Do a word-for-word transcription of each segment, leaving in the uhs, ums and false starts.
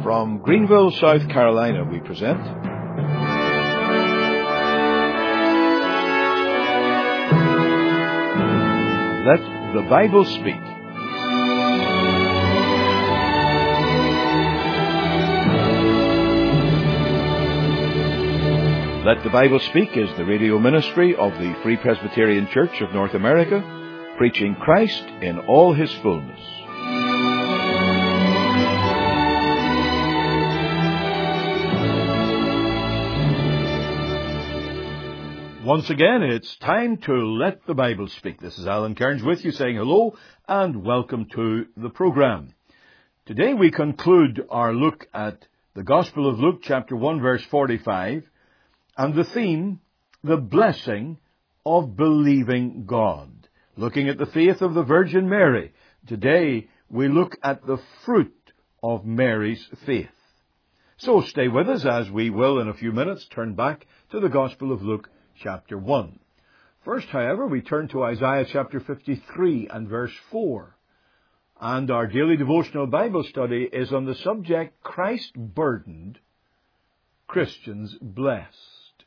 From Greenville, South Carolina, we present Let the Bible Speak. Let the Bible Speak is the radio ministry of the Free Presbyterian Church of North America, preaching Christ in all His fullness. Once again, it's time to Let the Bible Speak. This is Alan Kearns with you saying hello and welcome to the program. Today we conclude our look at the Gospel of Luke, chapter one, verse forty-five, and the theme, the blessing of believing God. Looking at the faith of the Virgin Mary. Today we look at the fruit of Mary's faith. So stay with us as we will in a few minutes turn back to the Gospel of Luke, chapter one. First, however, we turn to Isaiah chapter fifty-three and verse four. And our daily devotional Bible study is on the subject, Christ burdened, Christians blessed.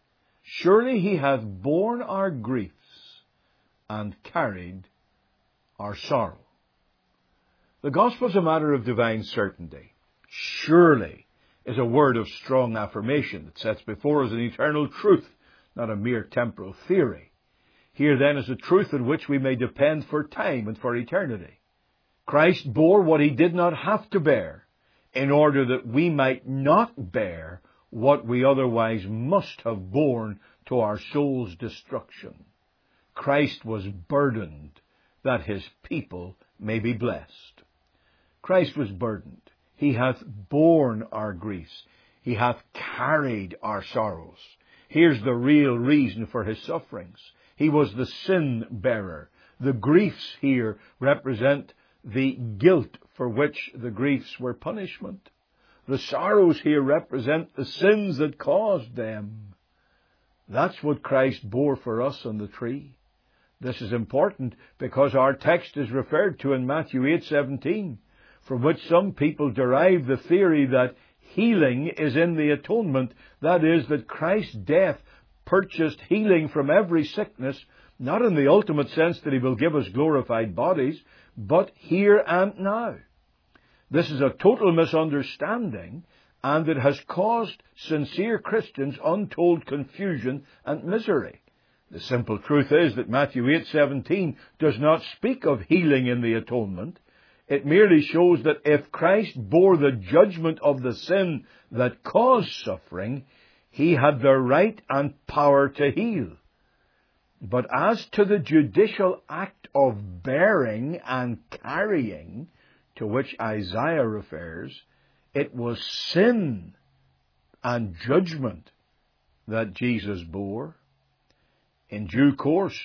Surely He hath borne our griefs and carried our sorrow. The gospel is a matter of divine certainty. Surely is a word of strong affirmation that sets before us an eternal truth, not a mere temporal theory. Here then is a truth in which we may depend for time and for eternity. Christ bore what He did not have to bear in order that we might not bear what we otherwise must have borne to our soul's destruction. Christ was burdened that His people may be blessed. Christ was burdened. He hath borne our griefs. He hath carried our sorrows. Here's the real reason for His sufferings. He was the sin bearer. The griefs here represent the guilt for which the griefs were punishment. The sorrows here represent the sins that caused them. That's what Christ bore for us on the tree. This is important because our text is referred to in Matthew eight seventeen, from which some people derive the theory that healing is in the atonement. That is, that Christ's death purchased healing from every sickness, not in the ultimate sense that He will give us glorified bodies, but here and now. This is a total misunderstanding, and it has caused sincere Christians untold confusion and misery. The simple truth is that Matthew eight seventeen does not speak of healing in the atonement. It merely shows that if Christ bore the judgment of the sin that caused suffering, He had the right and power to heal. But as to the judicial act of bearing and carrying, to which Isaiah refers, it was sin and judgment that Jesus bore. In due course,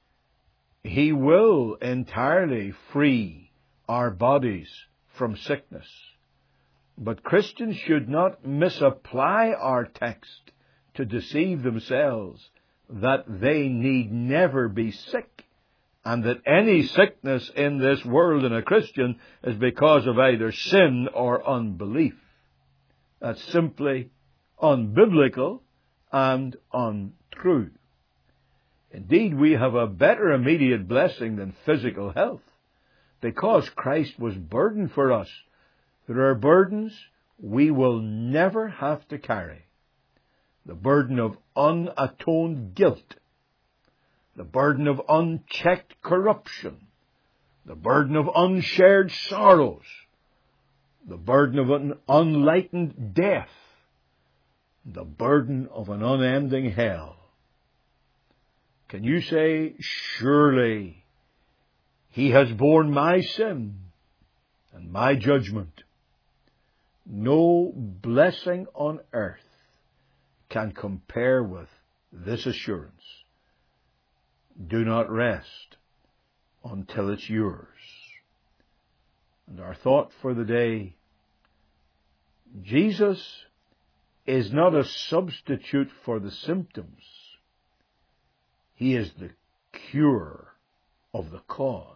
He will entirely free our bodies from sickness. But Christians should not misapply our text to deceive themselves that they need never be sick, and that any sickness in this world in a Christian is because of either sin or unbelief. That's simply unbiblical and untrue. Indeed, we have a better immediate blessing than physical health, because Christ was burdened for us. There are burdens we will never have to carry. The burden of unatoned guilt, the burden of unchecked corruption, the burden of unshared sorrows, the burden of an unlightened death, the burden of an unending hell. Can you say, surely He has borne my sin and my judgment? No blessing on earth can compare with this assurance. Do not rest until it's yours. And our thought for the day, Jesus is not a substitute for the symptoms. He is the cure of the cause.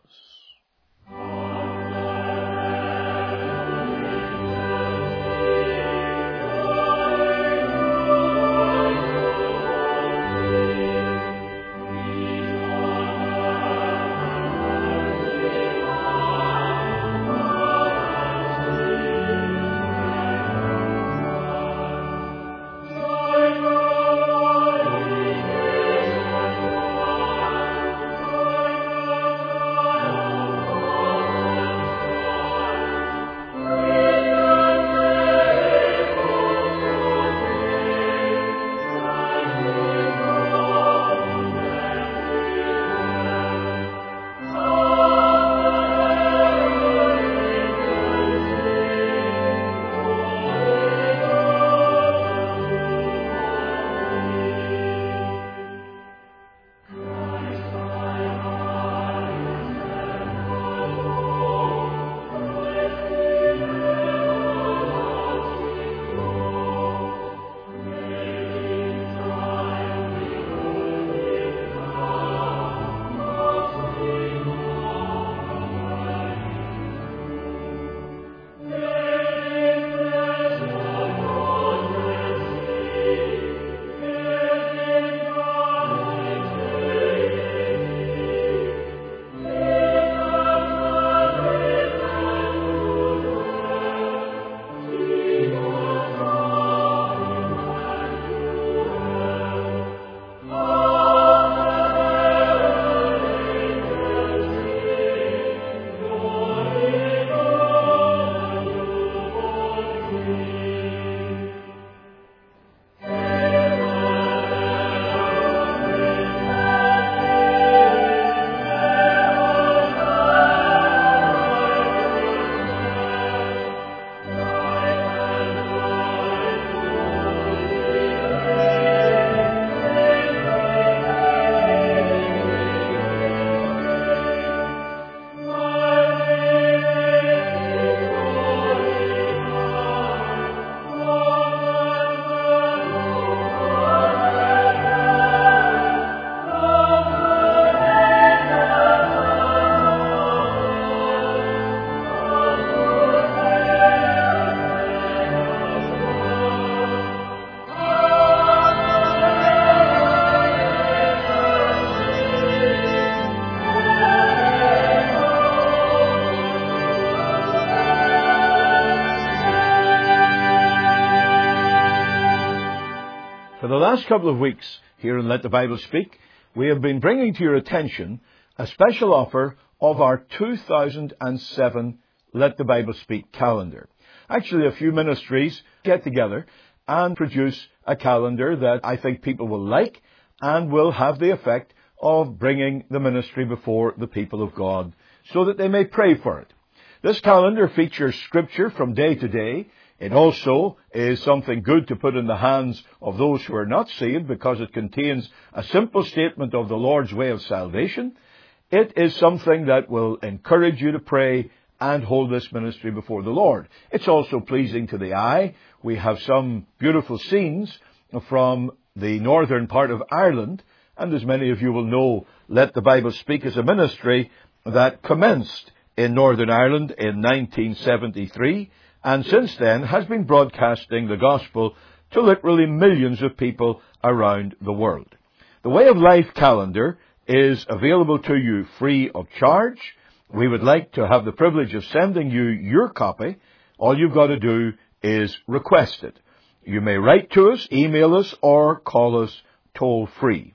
For the last couple of weeks here in Let the Bible Speak, we have been bringing to your attention a special offer of our two thousand seven Let the Bible Speak calendar. Actually, a few ministries get together and produce a calendar that I think people will like and will have the effect of bringing the ministry before the people of God so that they may pray for it. This calendar features scripture from day to day. It also is something good to put in the hands of those who are not saved because it contains a simple statement of the Lord's way of salvation. It is something that will encourage you to pray and hold this ministry before the Lord. It's also pleasing to the eye. We have some beautiful scenes from the northern part of Ireland, and as many of you will know, Let the Bible Speak is a ministry that commenced in Northern Ireland in nineteen seventy-three, and since then has been broadcasting the gospel to literally millions of people around the world. The Way of Life calendar is available to you free of charge. We would like to have the privilege of sending you your copy. All you've got to do is request it. You may write to us, email us, or call us toll free.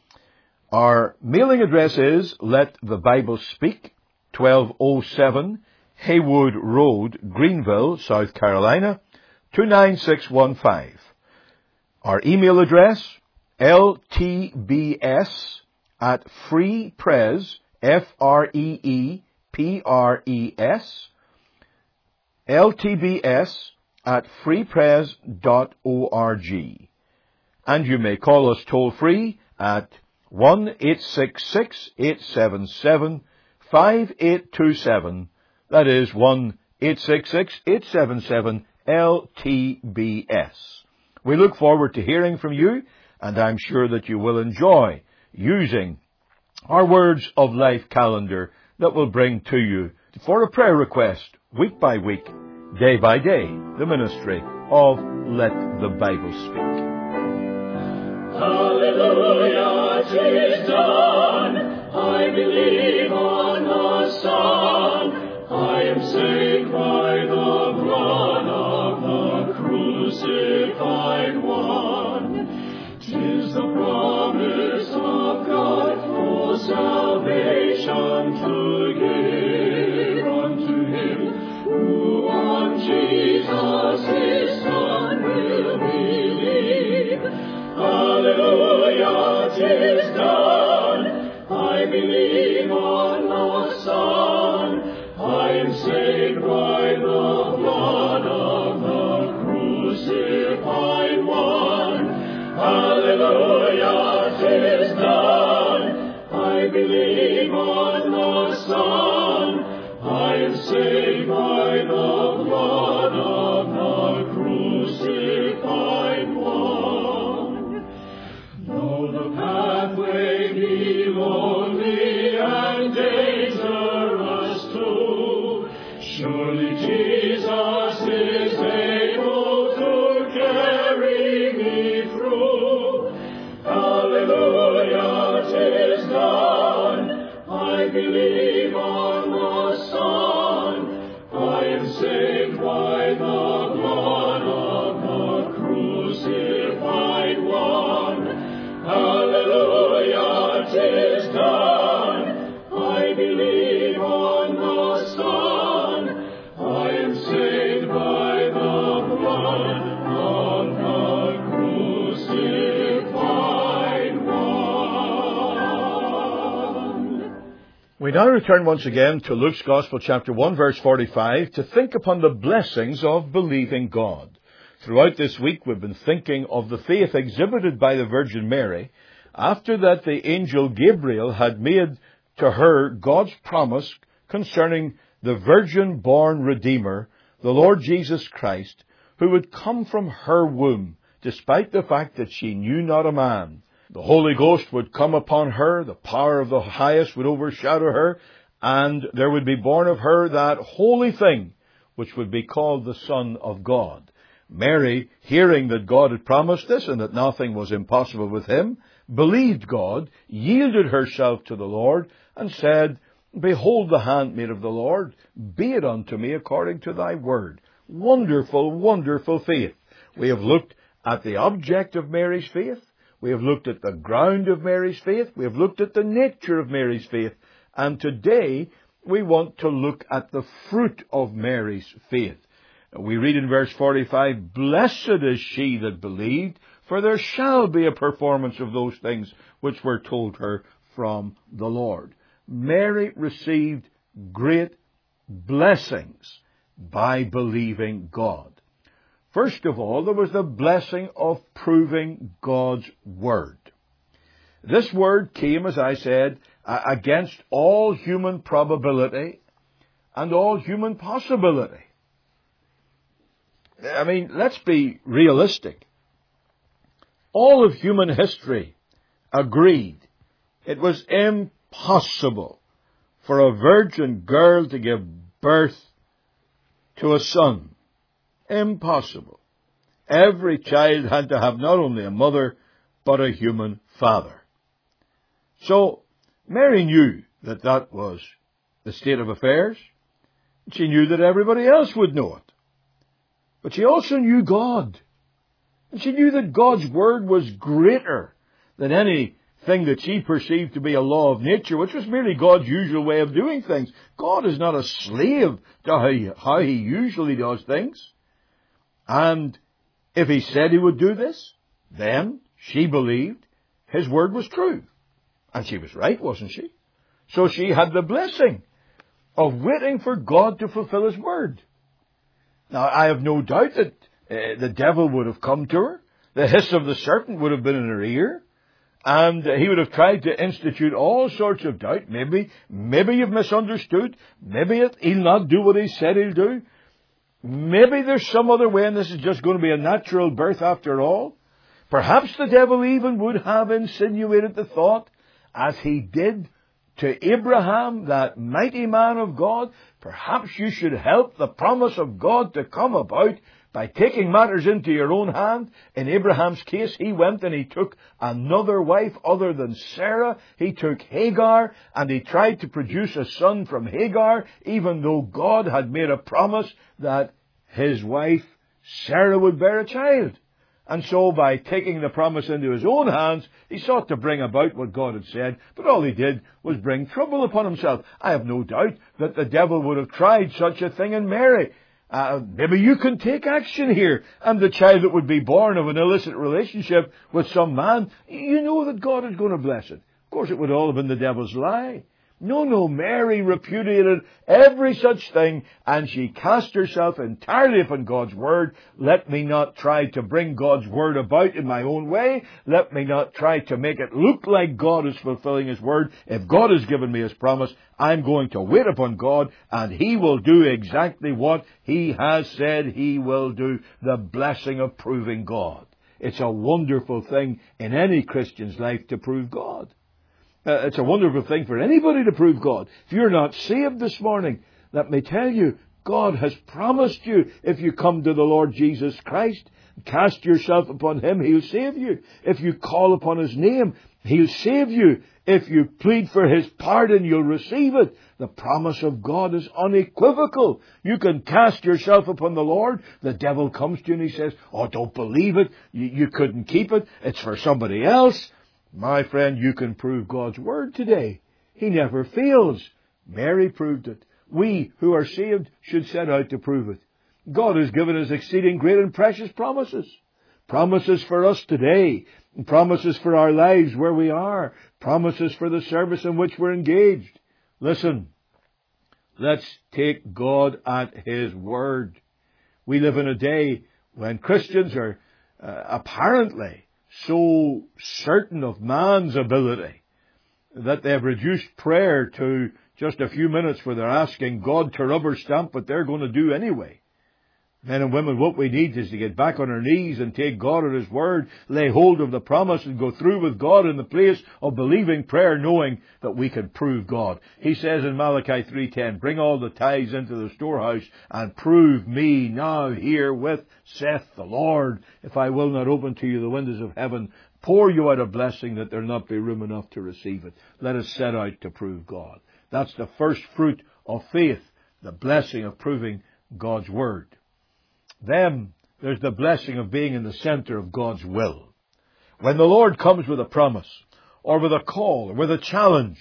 Our mailing address is Let the Bible Speak, twelve oh seven Haywood Road, Greenville, South Carolina, two nine six one five. Our email address, L T B S at freepres, F R E E P R E S, L T B S at freepres dot org. And you may call us toll free at one eight six six, eight seven seven, five eight two seven. That is one eight six six, eight seven seven, L T B S. We look forward to hearing from you, and I'm sure that you will enjoy using our Words of Life calendar that will bring to you, for a prayer request, week by week, day by day, the ministry of Let the Bible Speak. Hallelujah, 'tis done. I believe on the Son. I am saved by the blood of the crucified one. 'Tis the promise of God for salvation to give unto him who on Jesus his Son will believe. Hallelujah, 'tis done. I believe on the Son. I am saved by the blood of the crucified one. Hallelujah, 'tis done. I believe on the Son. I am saved by the blood of the crucified one. Though the pathway be lonely and dangerous too, surely Jesus is able to carry me through. Hallelujah, 'tis done. I believe on the Son. I am saved by the blood of the crucified one. Hallelujah, 'tis done. I believe on the Son. I am saved by the blood of the crucified one. We now return once again to Luke's Gospel, chapter one, verse forty-five, to think upon the blessings of believing God. Throughout this week, we've been thinking of the faith exhibited by the Virgin Mary after that the angel Gabriel had made to her God's promise concerning the virgin-born Redeemer, the Lord Jesus Christ, who would come from her womb, despite the fact that she knew not a man. The Holy Ghost would come upon her, the power of the highest would overshadow her, and there would be born of her that holy thing, which would be called the Son of God. Mary, hearing that God had promised this and that nothing was impossible with him, believed God, yielded herself to the Lord, and said, "Behold the handmaid of the Lord, be it unto me according to thy word." Wonderful, wonderful faith. We have looked at the object of Mary's faith. We have looked at the ground of Mary's faith. We have looked at the nature of Mary's faith. And today we want to look at the fruit of Mary's faith. We read in verse forty-five, "Blessed is she that believed, for there shall be a performance of those things which were told her from the Lord." Mary received great blessings by believing God. First of all, there was the blessing of proving God's Word. This Word came, as I said, against all human probability and all human possibility. I mean, let's be realistic. All of human history agreed it was impossible for a virgin girl to give birth to a son. Impossible. Every child had to have not only a mother, but a human father. So, Mary knew that that was the state of affairs. She knew that everybody else would know it. But she also knew God. And she knew that God's Word was greater than anything that she perceived to be a law of nature, which was merely God's usual way of doing things. God is not a slave to how he, how he usually does things. And if he said he would do this, then she believed his word was true. And she was right, wasn't she? So she had the blessing of waiting for God to fulfill his word. Now, I have no doubt that uh, the devil would have come to her. The hiss of the serpent would have been in her ear. And uh, he would have tried to institute all sorts of doubt. Maybe, maybe you've misunderstood. Maybe it, he'll not do what he said he'll do. Maybe there's some other way and this is just going to be a natural birth after all. Perhaps the devil even would have insinuated the thought, as he did to Abraham, that mighty man of God, perhaps you should help the promise of God to come about by taking matters into your own hand. In Abraham's case, he went and he took another wife other than Sarah. He took Hagar and he tried to produce a son from Hagar, even though God had made a promise that his wife Sarah would bear a child. And so by taking the promise into his own hands, he sought to bring about what God had said, but all he did was bring trouble upon himself. I have no doubt that the devil would have tried such a thing in Mary. Uh, maybe you can take action here, and the child that would be born of an illicit relationship with some man, you know that God is going to bless it. Of course, it would all have been the devil's lie. No, no, Mary repudiated every such thing, and she cast herself entirely upon God's Word. Let me not try to bring God's Word about in my own way. Let me not try to make it look like God is fulfilling His Word. If God has given me His promise, I'm going to wait upon God, and He will do exactly what He has said He will do. The blessing of proving God. It's a wonderful thing in any Christian's life to prove God. Uh, it's a wonderful thing for anybody to prove God. If you're not saved this morning, let me tell you, God has promised you, if you come to the Lord Jesus Christ, cast yourself upon Him, He'll save you. If you call upon His name, He'll save you. If you plead for His pardon, you'll receive it. The promise of God is unequivocal. You can cast yourself upon the Lord. The devil comes to you and he says, oh, don't believe it. You, you couldn't keep it. It's for somebody else. My friend, you can prove God's Word today. He never fails. Mary proved it. We who are saved should set out to prove it. God has given us exceeding great and precious promises. Promises for us today. Promises for our lives where we are. Promises for the service in which we're engaged. Listen, let's take God at His word. We live in a day when Christians are uh, apparently so certain of man's ability that they've reduced prayer to just a few minutes where they're asking God to rubber stamp what they're going to do anyway. Men and women, what we need is to get back on our knees and take God at His word, lay hold of the promise and go through with God in the place of believing prayer, knowing that we can prove God. He says in Malachi three ten, bring all the tithes into the storehouse and prove me now herewith, saith the Lord, if I will not open to you the windows of heaven, pour you out a blessing that there not be room enough to receive it. Let us set out to prove God. That's the first fruit of faith, the blessing of proving God's word. Then there's the blessing of being in the center of God's will. When the Lord comes with a promise, or with a call, or with a challenge,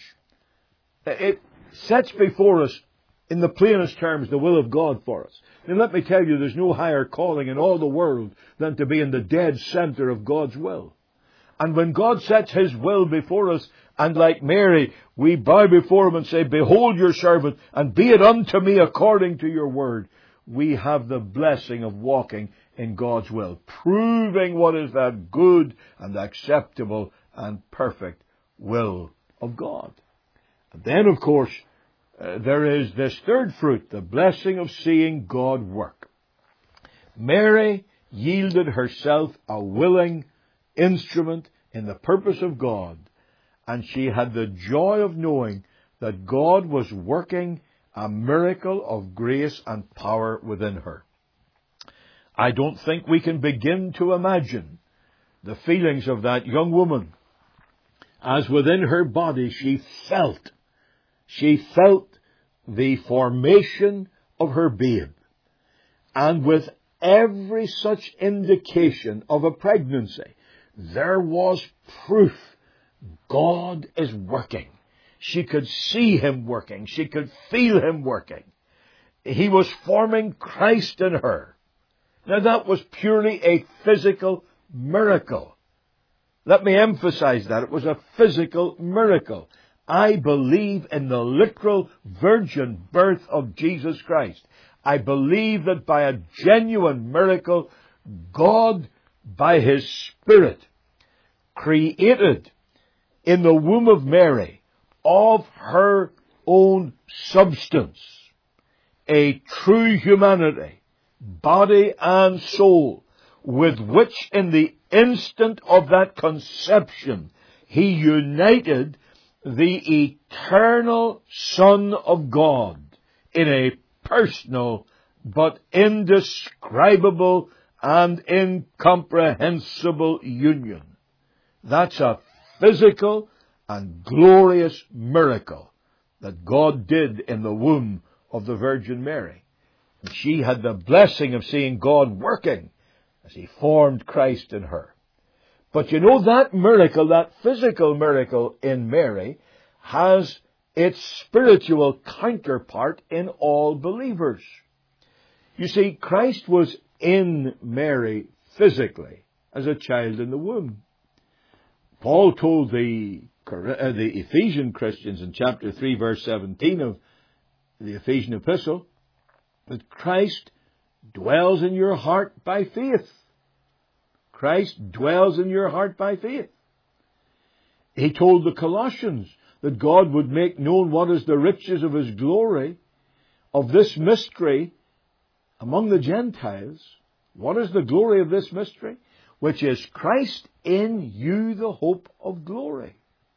it sets before us, in the plainest terms, the will of God for us. And let me tell you, there's no higher calling in all the world than to be in the dead center of God's will. And when God sets His will before us, and like Mary, we bow before Him and say, "Behold your servant, and be it unto me according to your word," we have the blessing of walking in God's will, proving what is that good and acceptable and perfect will of God. And then, of course, uh, there is this third fruit, the blessing of seeing God work. Mary yielded herself a willing instrument in the purpose of God, and she had the joy of knowing that God was working a miracle of grace and power within her. I don't think we can begin to imagine the feelings of that young woman as within her body she felt, she felt the formation of her babe. And with every such indication of a pregnancy, there was proof God is working. She could see Him working. She could feel Him working. He was forming Christ in her. Now that was purely a physical miracle. Let me emphasize that. It was a physical miracle. I believe in the literal virgin birth of Jesus Christ. I believe that by a genuine miracle, God, by His Spirit, created in the womb of Mary, of her own substance, a true humanity, body and soul, with which in the instant of that conception He united the eternal Son of God in a personal but indescribable and incomprehensible union. That's a physical and glorious miracle that God did in the womb of the Virgin Mary. And she had the blessing of seeing God working as He formed Christ in her. But you know, that miracle, that physical miracle in Mary, has its spiritual counterpart in all believers. You see, Christ was in Mary physically as a child in the womb. Paul told the, uh, the Ephesian Christians in chapter three, verse seventeen of the Ephesian epistle, that Christ dwells in your heart by faith. Christ dwells in your heart by faith. He told the Colossians that God would make known what is the riches of His glory, of this mystery among the Gentiles. What is the glory of this mystery? Which is Christ in you, the hope of glory.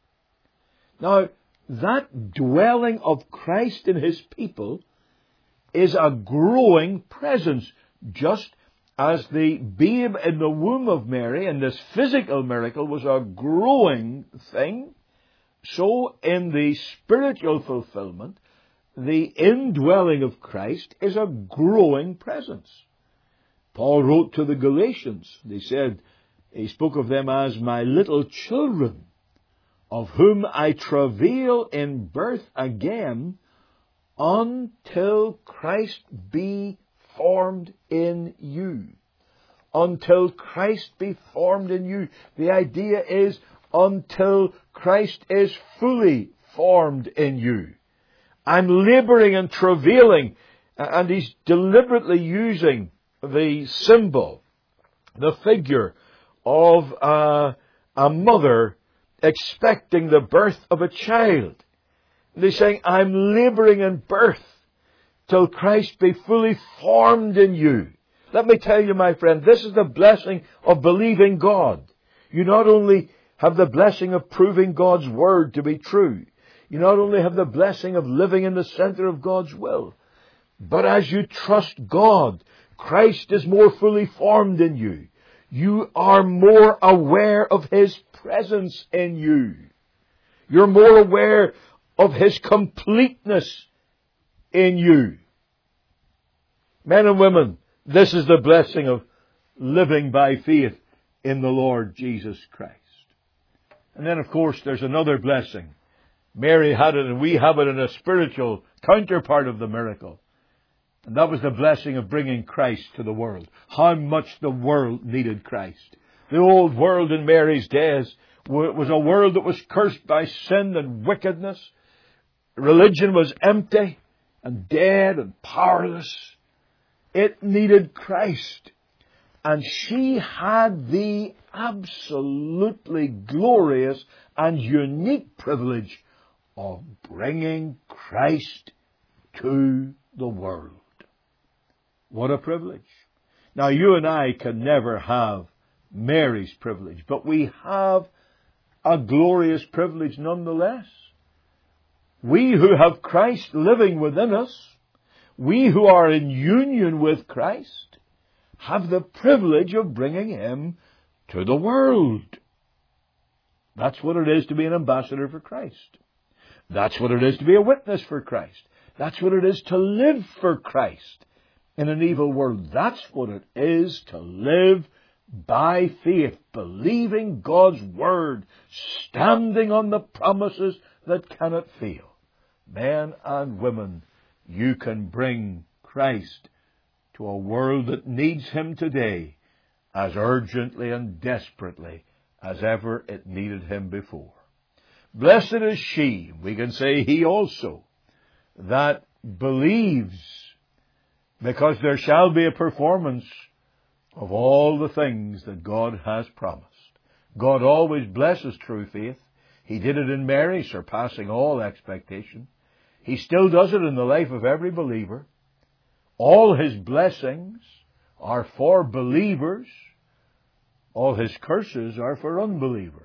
Now, that dwelling of Christ in His people is a growing presence, just as the babe in the womb of Mary in this physical miracle was a growing thing. So in the spiritual fulfillment, the indwelling of Christ is a growing presence. Paul wrote to the Galatians. They said, he spoke of them as my little children, of whom I travail in birth again, until Christ be formed in you. Until Christ be formed in you. The idea is until Christ is fully formed in you. I'm laboring and travailing, and he's deliberately using the symbol, the figure of a, a mother expecting the birth of a child. And he's saying, I'm laboring in birth till Christ be fully formed in you. Let me tell you, my friend, this is the blessing of believing God. You not only have the blessing of proving God's word to be true, you not only have the blessing of living in the center of God's will, but as you trust God, Christ is more fully formed in you. You are more aware of His presence in you. You're more aware of His completeness in you. Men and women, this is the blessing of living by faith in the Lord Jesus Christ. And then, of course, there's another blessing. Mary had it, and we have it in a spiritual counterpart of the miracle. And that was the blessing of bringing Christ to the world. How much the world needed Christ. The old world in Mary's days was a world that was cursed by sin and wickedness. Religion was empty and dead and powerless. It needed Christ. And she had the absolutely glorious and unique privilege of bringing Christ to the world. What a privilege. Now, you and I can never have Mary's privilege, but we have a glorious privilege nonetheless. We who have Christ living within us, we who are in union with Christ, have the privilege of bringing Him to the world. That's what it is to be an ambassador for Christ. That's what it is to be a witness for Christ. That's what it is to live for Christ in an evil world. That's what it is to live by faith, believing God's Word, standing on the promises that cannot fail. Men and women, you can bring Christ to a world that needs Him today as urgently and desperately as ever it needed Him before. Blessed is she, we can say he also, that believes, because there shall be a performance of all the things that God has promised. God always blesses true faith. He did it in Mary, surpassing all expectation. He still does it in the life of every believer. All His blessings are for believers. All His curses are for unbelievers.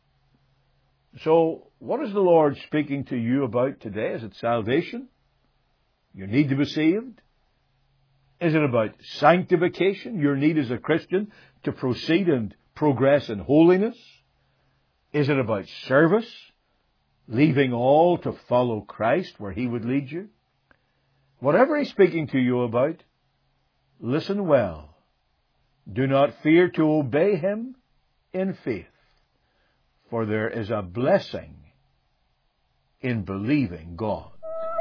So, what is the Lord speaking to you about today? Is it salvation? You need to be saved? Is it about sanctification? Your need as a Christian to proceed and progress in holiness? Is it about service? Leaving all to follow Christ where He would lead you? Whatever He's speaking to you about, listen well. Do not fear to obey Him in faith, for there is a blessing in believing God.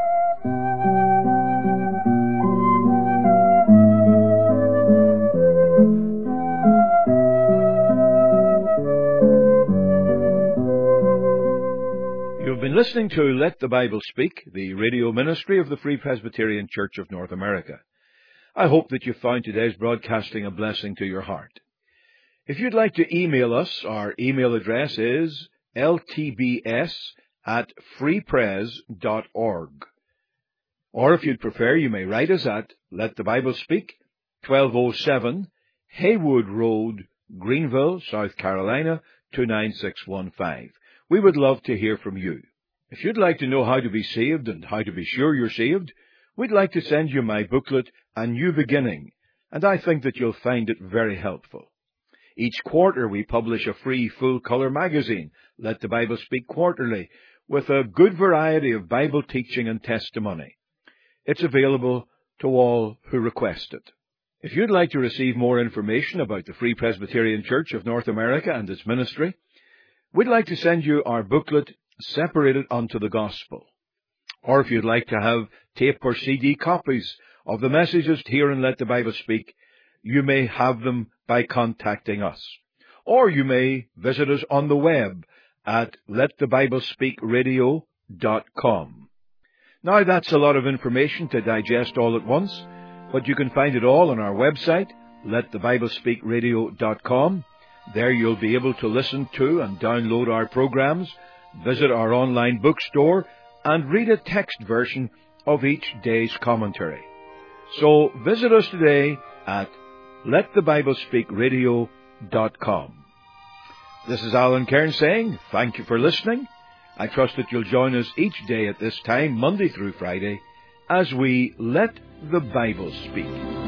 You've been listening to Let the Bible Speak, the radio ministry of the Free Presbyterian Church of North America. I hope that you found today's broadcasting a blessing to your heart. If you'd like to email us, our email address is l t b s at free pres dot org. Or if you'd prefer, you may write us at Let the Bible Speak, twelve oh seven Haywood Road, Greenville, South Carolina, two nine six one five. We would love to hear from you. If you'd like to know how to be saved and how to be sure you're saved, we'd like to send you my booklet, A New Beginning, and I think that you'll find it very helpful. Each quarter we publish a free full-color magazine, Let the Bible Speak Quarterly, with a good variety of Bible teaching and testimony. It's available to all who request it. If you'd like to receive more information about the Free Presbyterian Church of North America and its ministry, we'd like to send you our booklet, Separated unto the Gospel. Or if you'd like to have tape or C D copies of the messages here in Let the Bible Speak, you may have them by contacting us. Or you may visit us on the web at let the bible speak radio dot com. Now that's a lot of information to digest all at once, but you can find it all on our website, let the bible speak radio dot com. There you'll be able to listen to and download our programs, visit our online bookstore, and read a text version of each day's commentary. So visit us today at let the bible speak radio dot com. This is Alan Cairns saying thank you for listening. I trust that you'll join us each day at this time, Monday through Friday, as we Let the Bible Speak.